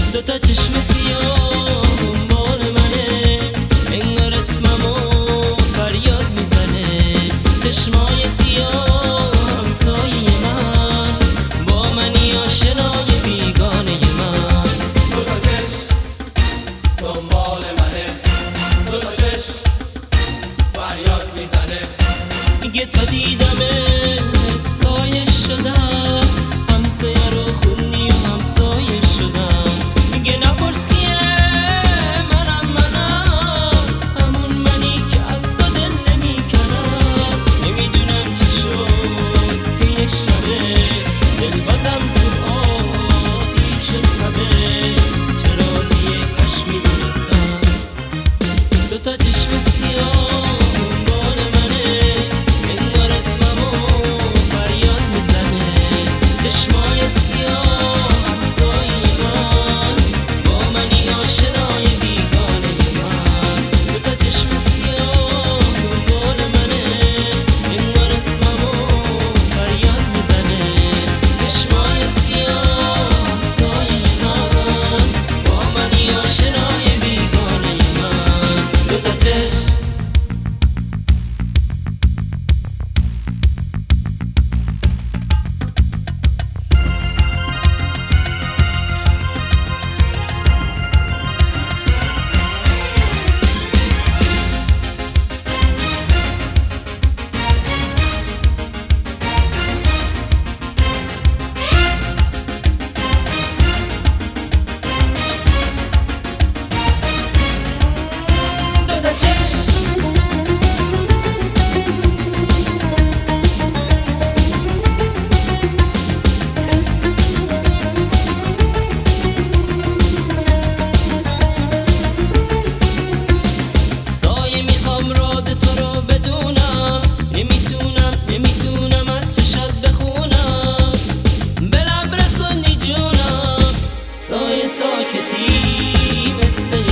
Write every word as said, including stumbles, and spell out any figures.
دوتا چشم سیاه دنبال منه، انگار اسممو فریاد میزنه. چشمای سیاه همسایه من، با منی آشنای بیگانه من. دوتا چشم دنبال منه، دوتا چشم فریاد میزنه. میگه تا دیدمت سایه شدم، همسایه رو خوندی و همسایه شدم. میگه نپرس کیه، منم منم، همون منی که از تو دل نمیکنم. نمیدونم چی شد که یه شبه دل بازم تو آتیش تبه. چرا از یه کاش میدونستم. دوتا چشم سیاه دنبال منه، انگار اسممو فریاد میزنه. چشمای سیاه همسایه من، با منی آشنای بیگانه من. دوتا چشم سیاه دنبال منه، انگار اسممو فریاد میزنه. چشمای سیاه همسایه من، با منی آشنای بیگانه من. دوتا چشم دوتا چشم سایه میخوام راز تو رو بدونم، نمیتونم نمیتونم از چشات بخونم. به لب رسوندی جونم، سایه ساکتی مثل